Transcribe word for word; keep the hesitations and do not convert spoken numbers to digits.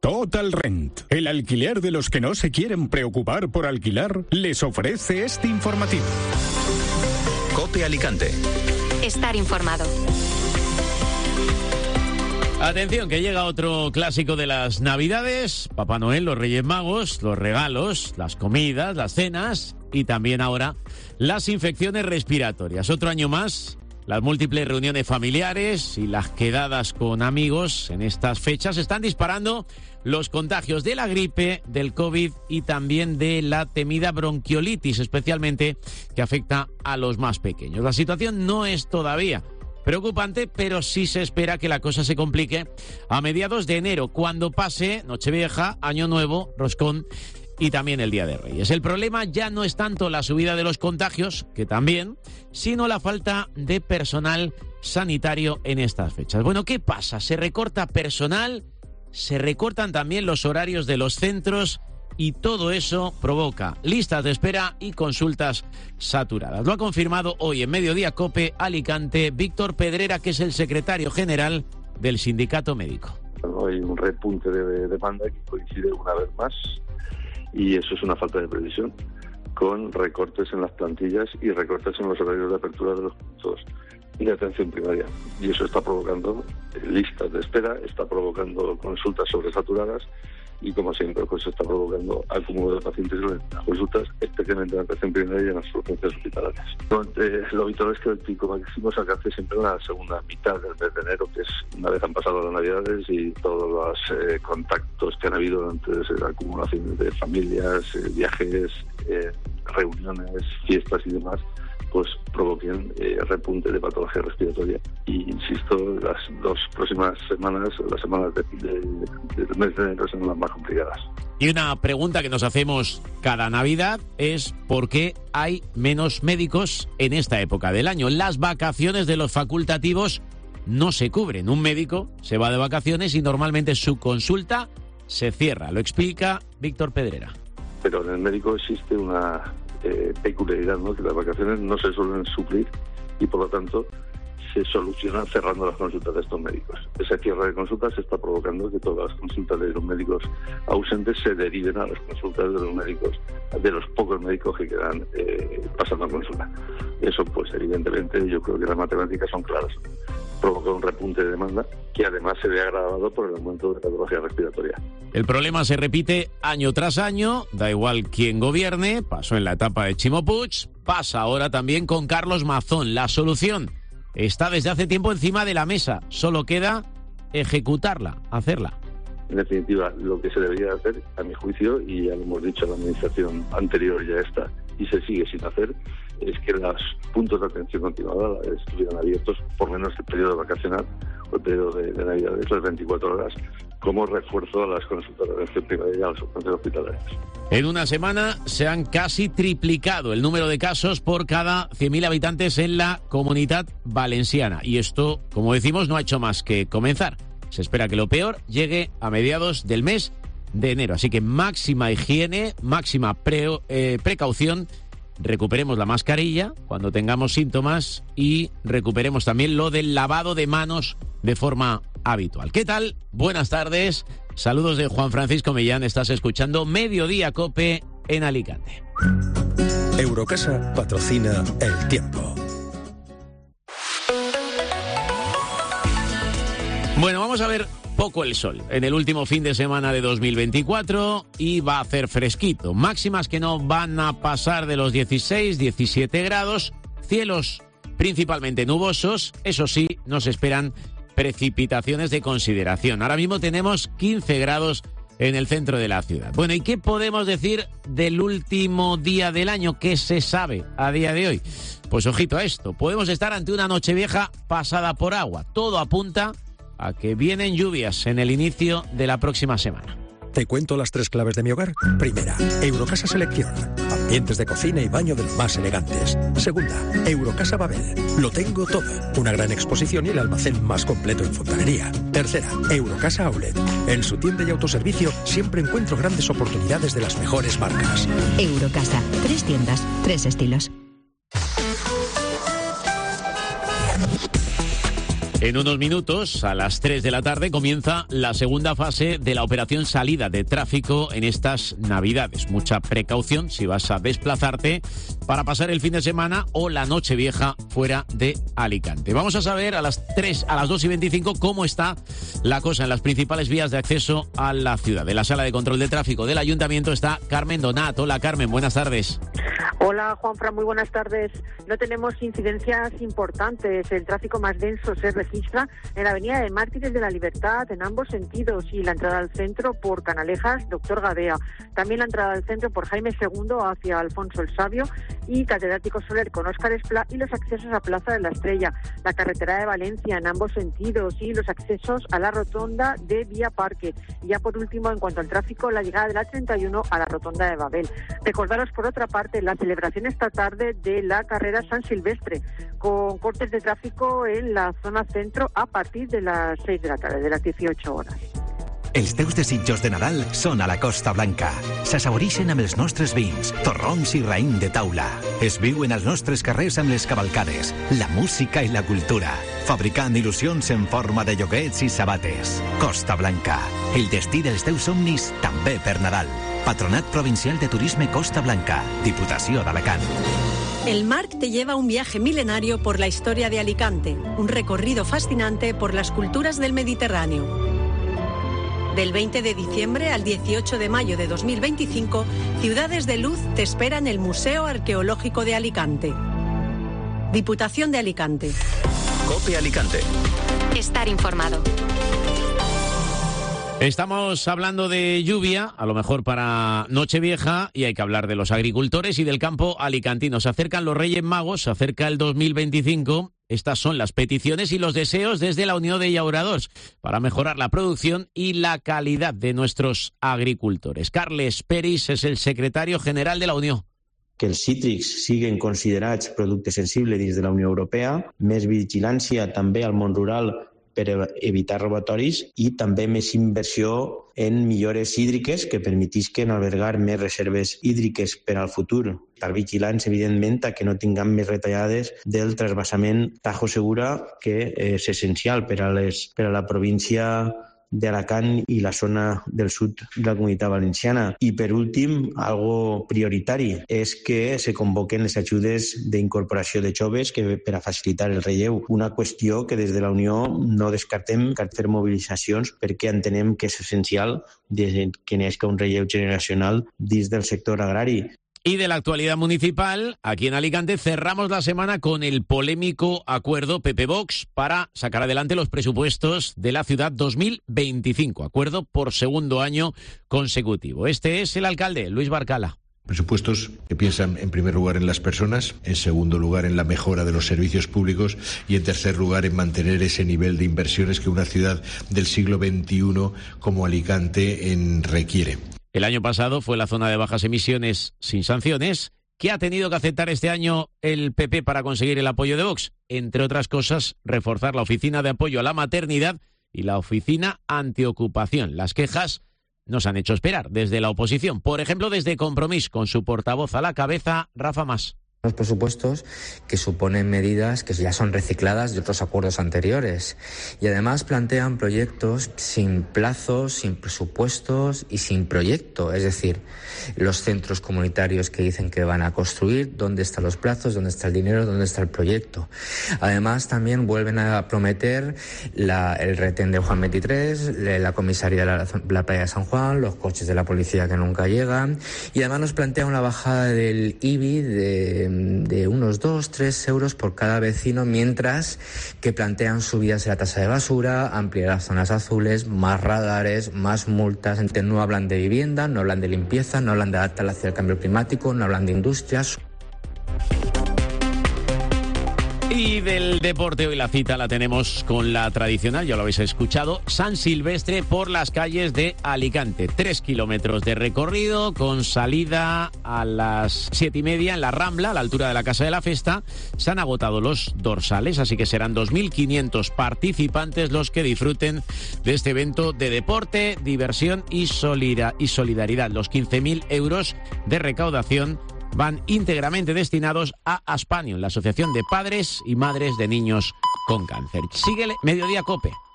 Total Rent, el alquiler de los que no se quieren preocupar por alquilar, les ofrece este informativo. COPE Alicante. Estar informado. Atención, que llega otro clásico de las Navidades. Papá Noel, los Reyes Magos, los regalos, las comidas, las cenas y también ahora las infecciones respiratorias. Otro año más, las múltiples reuniones familiares y las quedadas con amigos en estas fechas están disparando los contagios de la gripe, del COVID y también de la temida bronquiolitis, especialmente que afecta a los más pequeños. La situación no es todavía preocupante, pero sí se espera que la cosa se complique a mediados de enero, cuando pase Nochevieja, Año Nuevo, Roscón y también el Día de Reyes. El problema ya no es tanto la subida de los contagios, que también, sino la falta de personal sanitario en estas fechas. Bueno, ¿qué pasa? ¿Se recorta personal? ¿Se recortan también los horarios de los centros? Y todo eso provoca listas de espera y consultas saturadas. Lo ha confirmado hoy en Mediodía COPE Alicante Víctor Pedrera, que es el secretario general del Sindicato Médico. Hay un repunte de demanda que coincide una vez más y eso es una falta de previsión, con recortes en las plantillas y recortes en los horarios de apertura de los puntos de atención primaria. Y eso está provocando listas de espera, está provocando consultas sobresaturadas y, como siempre, pues está provocando acúmulo de pacientes en las consultas, especialmente en la atención primaria y en las urgencias hospitalarias. Eh, lo habitual es que el pico máximo se alcance siempre en la segunda mitad del mes de enero, que es una vez han pasado las Navidades y todos los eh, contactos que han habido antes, eh, acumulaciones de familias, eh, viajes, eh, reuniones, fiestas y demás, pues provoquen eh, repunte de patología respiratoria. Y insisto, las dos próximas semanas, las semanas de, de, del mes de enero son las más complicadas. Y una pregunta que nos hacemos cada Navidad es ¿por qué hay menos médicos en esta época del año? Las vacaciones de los facultativos no se cubren. Un médico se va de vacaciones y normalmente su consulta se cierra. Lo explica Víctor Pedrera. Pero en el médico existe una Eh, peculiaridad, ¿no? Que las vacaciones no se suelen suplir y por lo tanto se solucionan cerrando las consultas de estos médicos. Ese cierre de consultas está provocando que todas las consultas de los médicos ausentes se deriven a las consultas de los médicos, de los pocos médicos que quedan eh, pasando a consulta. Eso, pues evidentemente, yo creo que las matemáticas son claras. Provoca un repunte de demanda que además se ve agravado por el aumento de patología respiratoria. El problema se repite año tras año, da igual quién gobierne, pasó en la etapa de Chimo Puig, pasa ahora también con Carlos Mazón. La solución está desde hace tiempo encima de la mesa, solo queda ejecutarla, hacerla. En definitiva, lo que se debería hacer, a mi juicio, y ya lo hemos dicho a la administración anterior ya está, y se sigue sin hacer, es que los puntos de atención continuada estuvieran abiertos por lo menos el periodo vacacional o el periodo de, de Navidades, las veinticuatro horas, como refuerzo a las consultas de atención primaria y a las urgencias hospitalarias. En una semana se han casi triplicado el número de casos por cada cien mil habitantes en la Comunidad Valenciana. Y esto, como decimos, no ha hecho más que comenzar. Se espera que lo peor llegue a mediados del mes de enero. Así que máxima higiene, máxima pre, eh, precaución. Recuperemos la mascarilla cuando tengamos síntomas y recuperemos también lo del lavado de manos de forma habitual. ¿Qué tal? Buenas tardes. Saludos de Juan Francisco Millán. Estás escuchando Mediodía COPE en Alicante. Eurocasa patrocina El Tiempo. Bueno, vamos a ver poco el sol en el último fin de semana de dos mil veinticuatro y va a hacer fresquito. Máximas que no van a pasar de los dieciséis, diecisiete grados. Cielos principalmente nubosos. Eso sí, nos esperan precipitaciones de consideración. Ahora mismo tenemos quince grados en el centro de la ciudad. Bueno, ¿y qué podemos decir del último día del año? ¿Qué se sabe a día de hoy? Pues ojito a esto. Podemos estar ante una Nochevieja pasada por agua. Todo apunta a que vienen lluvias en el inicio de la próxima semana. ¿Te cuento las tres claves de mi hogar? Primera, Eurocasa Selección. Ambientes de cocina y baño de los más elegantes. Segunda, Eurocasa Babel. Lo tengo todo. Una gran exposición y el almacén más completo en fontanería. Tercera, Eurocasa Outlet. En su tienda y autoservicio siempre encuentro grandes oportunidades de las mejores marcas. Eurocasa. Tres tiendas, tres estilos. En unos minutos, a las tres de la tarde, comienza la segunda fase de la operación salida de tráfico en estas Navidades. Mucha precaución si vas a desplazarte para pasar el fin de semana o la Nochevieja fuera de Alicante. Vamos a saber a las tres, a las dos y veinticinco cómo está la cosa en las principales vías de acceso a la ciudad. En la sala de control de tráfico del Ayuntamiento está Carmen Donat. Hola, Carmen, buenas tardes. Hola, Juanfran, muy buenas tardes. No tenemos incidencias importantes. El tráfico más denso se registra en la avenida de Mártires de la Libertad en ambos sentidos y la entrada al centro por Canalejas, Doctor Gadea. También la entrada al centro por Jaime segundo hacia Alfonso el Sabio y Catedrático Soler con Óscar Esplá y los accesos a Plaza de la Estrella. La carretera de Valencia en ambos sentidos y los accesos a la rotonda de Vía Parque. Y ya por último, en cuanto al tráfico, la llegada de la treinta y uno a la rotonda de Babel. Recordaros por otra parte la celebración esta tarde de la carrera San Silvestre, con cortes de tráfico en la zona centro a partir de las seis de la tarde, de las dieciocho horas. Els teus desitjos de Nadal són a la Costa Blanca. S'assaborixen amb els nostres vins, torrons i raïm de taula. Es viuen als nostres carrers amb les cavalcades, la música i la cultura, fabricant il·lusions en forma de lloguets i sabates. Costa Blanca, el destí dels teus somnis també per Nadal. Patronat Provincial de Turisme Costa Blanca, Diputació d'Alacant. El Marc te lleva un viaje milenario por la historia de Alicante, un recorrido fascinante por las culturas del Mediterráneo. Del veinte de diciembre al dieciocho de mayo de dos mil veinticinco, Ciudades de Luz te espera en el Museo Arqueológico de Alicante. Diputación de Alicante. COPE Alicante. Estar informado. Estamos hablando de lluvia, a lo mejor para Nochevieja, y hay que hablar de los agricultores y del campo alicantino. Se acercan los Reyes Magos, se acerca el dos mil veinticinco. Estas son las peticiones y los deseos desde la Unión de Llauradors para mejorar la producción y la calidad de nuestros agricultores. Carles Peris és el secretario general de la Unió. Que els cítrics siguin considerats producte sensible dins de la Unió Europea, més vigilància també al món rural per evitar robatoris i també més inversió en millores hídriques que permetisquen albergar més reserves hídriques per al futur. Estar vigilants, evidentment, a que no tinguem més retallades del trasbassament Tajo Segura, que és essencial per a, les, per a la província d'Alacant i la zona del sud de la Comunitat Valenciana. I per últim, algo prioritari, és que se convoquen les ajudes d'incorporació de joves que per a facilitar el relleu. Una qüestió que des de la Unió no descartem cal fer mobilitzacions perquè entenem que és essencial que n'hi un relleu generacional dins del sector agrari. Y de la actualidad municipal, aquí en Alicante cerramos la semana con el polémico acuerdo P P-Vox para sacar adelante los presupuestos de la ciudad dos mil veinticinco. Acuerdo por segundo año consecutivo. Este es el alcalde, Luis Barcala. Presupuestos que piensan en primer lugar en las personas, en segundo lugar en la mejora de los servicios públicos y en tercer lugar en mantener ese nivel de inversiones que una ciudad del siglo veintiuno como Alicante en requiere. El año pasado fue la zona de bajas emisiones sin sanciones. ¿Qué ha tenido que aceptar este año el P P para conseguir el apoyo de Vox? Entre otras cosas, reforzar la oficina de apoyo a la maternidad y la oficina antiocupación. Las quejas nos han hecho esperar desde la oposición. Por ejemplo, desde Compromís, con su portavoz a la cabeza, Rafa Mas. Los presupuestos que suponen medidas que ya son recicladas de otros acuerdos anteriores y además plantean proyectos sin plazos, sin presupuestos y sin proyecto, es decir, los centros comunitarios que dicen que van a construir, dónde están los plazos, dónde está el dinero, dónde está el proyecto. Además también vuelven a prometer la, el retén de Juan veintitrés, la comisaría de la, la playa de San Juan, los coches de la policía que nunca llegan y además nos plantean una bajada del I B I de de unos dos, tres euros por cada vecino, mientras que plantean subidas de la tasa de basura, ampliar las zonas azules, más radares, más multas. No hablan de vivienda, no hablan de limpieza, no hablan de adaptación hacia el cambio climático, no hablan de industrias. Y del deporte, hoy la cita la tenemos con la tradicional, ya lo habéis escuchado, San Silvestre por las calles de Alicante. Tres kilómetros de recorrido con salida a las siete y media en la Rambla, a la altura de la Casa de la Festa. Se han agotado los dorsales, así que serán dos mil quinientos participantes los que disfruten de este evento de deporte, diversión y solidaridad. Los quince mil euros de recaudación van íntegramente destinados a Aspanion, la Asociación de Padres y Madres de Niños con Cáncer. Síguele Mediodía COPE.